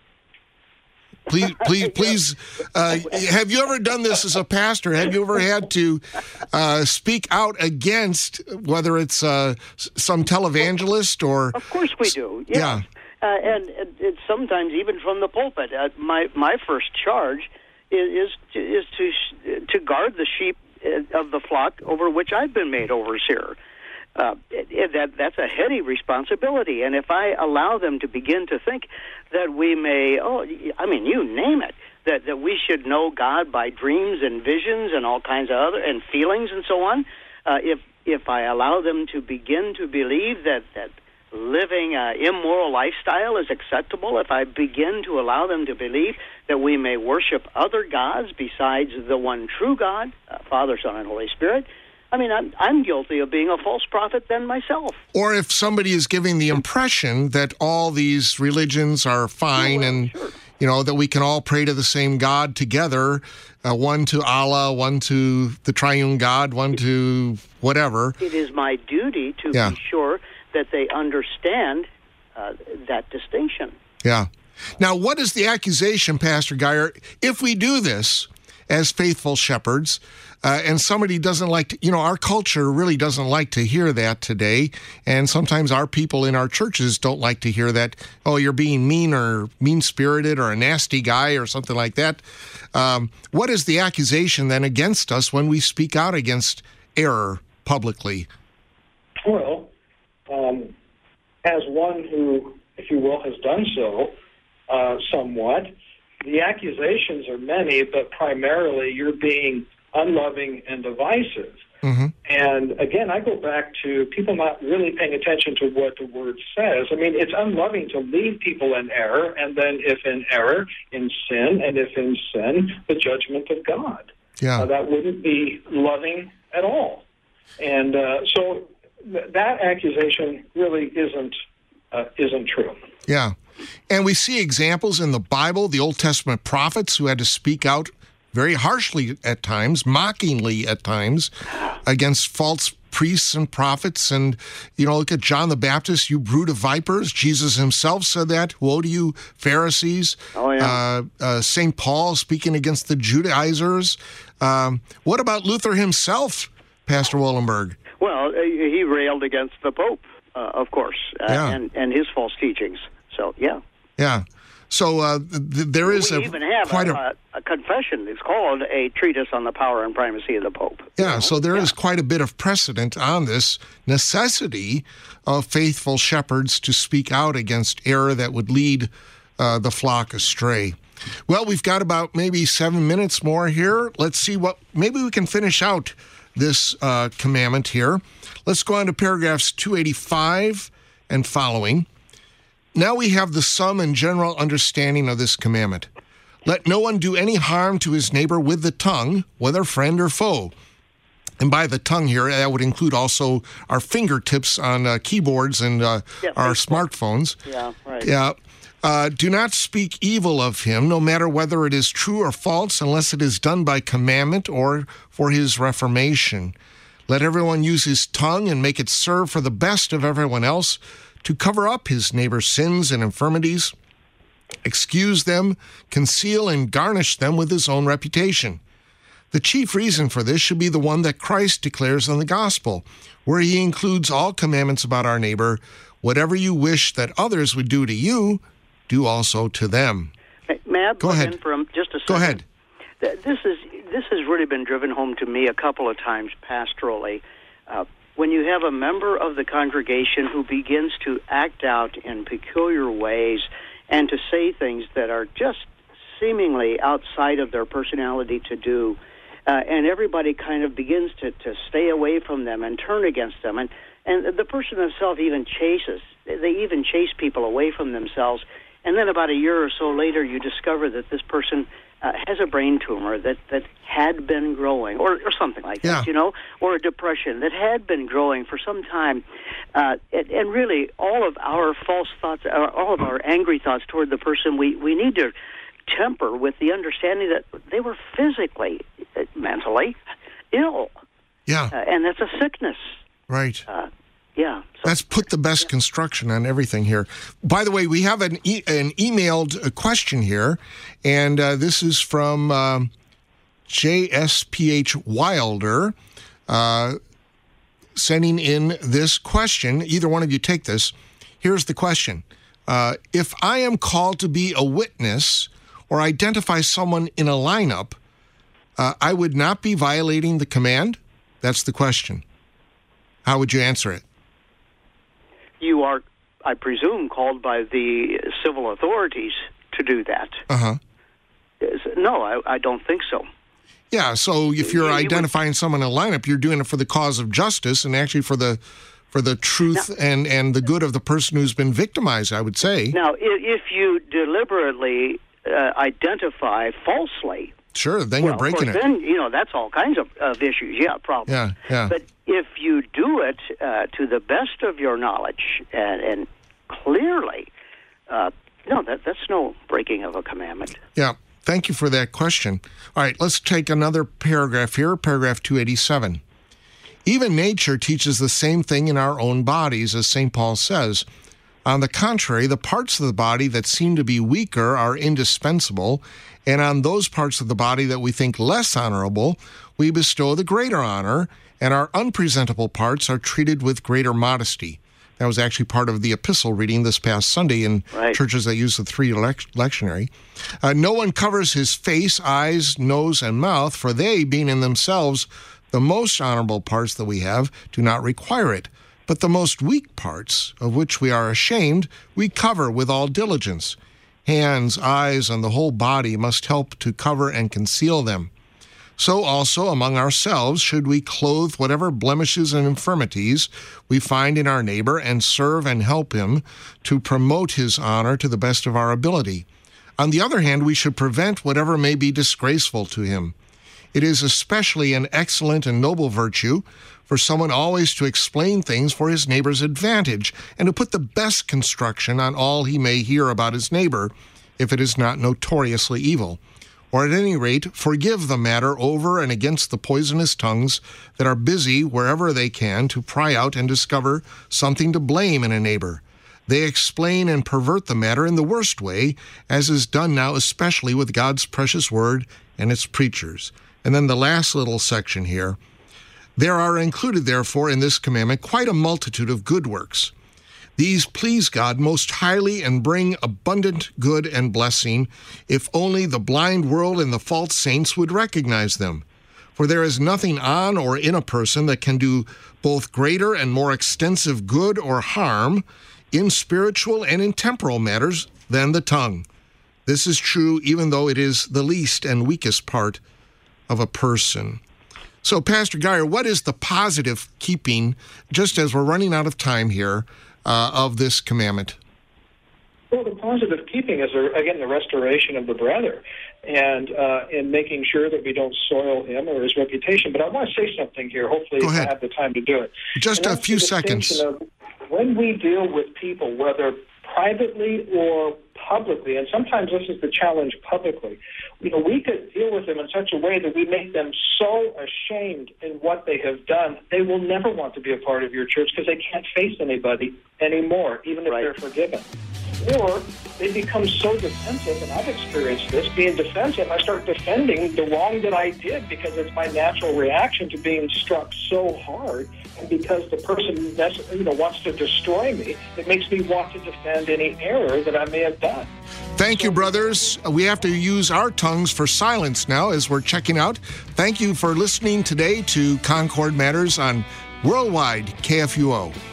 Please, please, please. Uh, have you ever done this as a pastor? Have you ever had to uh, speak out against whether it's uh, some televangelist or? Of course we do. Yes. Yeah. Uh, and, and it's sometimes even from the pulpit. Uh, my my first charge is is to to guard the sheep of the flock over which I've been made overseer. Uh, it, it, that that's a heady responsibility, and if I allow them to begin to think that we may, oh, I mean, you name it, that that we should know God by dreams and visions and all kinds of other and feelings and so on, uh, if if I allow them to begin to believe that that living an immoral lifestyle is acceptable, if I begin to allow them to believe that we may worship other gods besides the one true God, uh, Father, Son, and Holy Spirit, I mean, I'm, I'm guilty of being a false prophet then myself. Or if somebody is giving the impression that all these religions are fine, oh, well, and, sure. you know, that we can all pray to the same God together, uh, one to Allah, one to the triune God, one to whatever. It is my duty to yeah. be sure that they understand uh, that distinction. Yeah. Now, what is the accusation, Pastor Geyer, if we do this as faithful shepherds, uh, and somebody doesn't like to, you know, our culture really doesn't like to hear that today, and sometimes our people in our churches don't like to hear that, oh, you're being mean or mean-spirited or a nasty guy or something like that. Um, what is the accusation then against us when we speak out against error publicly? Well, um, as one who, if you will, has done so uh, somewhat, the accusations are many, but primarily you're being unloving and divisive. Mm-hmm. And again, I go back to people not really paying attention to what the word says. I mean, it's unloving to leave people in error, and then if in error, in sin, and if in sin, the judgment of God. Yeah. Uh, that wouldn't be loving at all. And uh, so th- that accusation really isn't uh, isn't true. Yeah. And we see examples in the Bible, the Old Testament prophets who had to speak out very harshly at times, mockingly at times, against false priests and prophets. And, you know, look at John the Baptist, you brood of vipers. Jesus himself said that. Woe to you, Pharisees. Oh, yeah. Uh, uh, Saint Paul speaking against the Judaizers. Um, what about Luther himself, Pastor Wollenberg? Well, he railed against the Pope, uh, of course, uh, Yeah. and, and his false teachings. So, yeah. Yeah. So uh, th- there is we a, even have quite a, a, a confession. It's called a treatise on the power and primacy of the Pope. Yeah, know? so there yeah. is quite a bit of precedent on this necessity of faithful shepherds to speak out against error that would lead uh, the flock astray. Well, we've got about maybe seven minutes more here. Let's see what, maybe we can finish out this uh, commandment here. Let's go on to paragraphs two eighty-five and following. Now we have the sum and general understanding of this commandment. Let no one do any harm to his neighbor with the tongue, whether friend or foe. And by the tongue here, that would include also our fingertips on uh, keyboards and uh, yeah, our Facebook. smartphones. Yeah, right. Yeah. Uh, do not speak evil of him, no matter whether it is true or false, unless it is done by commandment or for his reformation. Let everyone use his tongue and make it serve for the best of everyone else, to cover up his neighbor's sins and infirmities, excuse them, conceal and garnish them with his own reputation. The chief reason for this should be the one that Christ declares in the gospel, where he includes all commandments about our neighbor. Whatever you wish that others would do to you, do also to them. Hey, may I Go put ahead. in for just a second? Go ahead. This is this has really been driven home to me a couple of times pastorally. Uh, when you have a member of the congregation who begins to act out in peculiar ways and to say things that are just seemingly outside of their personality to do, uh, and everybody kind of begins to, to stay away from them and turn against them, and, and the person himself even chases. they even chase people away from themselves. And then about a year or so later, you discover that this person uh, has a brain tumor that, that had been growing, or, or something like yeah. that, you know, or a depression that had been growing for some time. Uh, and, and really, all of our false thoughts, uh, all of our angry thoughts toward the person, we, we need to temper with the understanding that they were physically, uh, mentally ill. Yeah. Uh, and that's a sickness. Right. Uh, yeah. So, Let's put the best yeah. construction on everything here. By the way, we have an e- an emailed question here, and uh, this is from uh, J S P H Wilder, uh, sending in this question. Either one of you take this. Here's the question. Uh, if I am called to be a witness or identify someone in a lineup, uh, I would not be violating the command? That's the question. How would you answer it? You are, I presume, called by the civil authorities to do that. Uh-huh. No, I, I don't think so. Yeah, so if you're You- you identifying someone in a lineup, you're doing it for the cause of justice and actually for the for the truth Now- and, and the good of the person who's been victimized, I would say. Now, i- if you deliberately uh, identify falsely, Sure, then well, you're breaking of it. course, then, you know, that's all kinds of, of issues. Yeah, problems. Yeah, yeah. But if you do it uh, to the best of your knowledge and, and clearly, uh, no, that that's no breaking of a commandment. Yeah, thank you for that question. All right, let's take another paragraph here, paragraph two eighty-seven. Even nature teaches the same thing in our own bodies, as Saint Paul says. On the contrary, the parts of the body that seem to be weaker are indispensable, and on those parts of the body that we think less honorable, we bestow the greater honor, and our unpresentable parts are treated with greater modesty. That was actually part of the epistle reading this past Sunday in Right. churches that use the three lect- lectionary. Uh, no one covers his face, eyes, nose, and mouth, for they, being in themselves the most honorable parts that we have, do not require it. But the most weak parts, of which we are ashamed, we cover with all diligence. Hands, eyes, and the whole body must help to cover and conceal them. So also among ourselves should we clothe whatever blemishes and infirmities we find in our neighbor and serve and help him to promote his honor to the best of our ability. On the other hand, we should prevent whatever may be disgraceful to him. It is especially an excellent and noble virtue for someone always to explain things for his neighbor's advantage and to put the best construction on all he may hear about his neighbor, if it is not notoriously evil. Or at any rate, forgive the matter over and against the poisonous tongues that are busy wherever they can to pry out and discover something to blame in a neighbor. They explain and pervert the matter in the worst way, as is done now especially with God's precious word and its preachers. And then the last little section here. There are included, therefore, in this commandment quite a multitude of good works. These please God most highly and bring abundant good and blessing, if only the blind world and the false saints would recognize them. For there is nothing on or in a person that can do both greater and more extensive good or harm in spiritual and in temporal matters than the tongue. This is true even though it is the least and weakest part of a person. So, Pastor Geyer, what is the positive keeping, just as we're running out of time here, uh, of this commandment? Well, the positive keeping is, again, the restoration of the brother and uh, in making sure that we don't soil him or his reputation. But I want to say something here. Hopefully I have the time to do it. Just and a that's few the seconds. distinction of when we deal with people, whether privately or publicly, and sometimes this is the challenge publicly, you know, we could deal with them in such a way that we make them so ashamed in what they have done, they will never want to be a part of your church because they can't face anybody anymore, even if Right. they're forgiven. Or they become so defensive, and I've experienced this, being defensive, I start defending the wrong that I did because it's my natural reaction to being struck so hard. And because the person you know, wants to destroy me, it makes me want to defend any error that I may have done. Thank you, brothers. We have to use our tongues for silence now as we're checking out. Thank you for listening today to Concord Matters on Worldwide K F U O.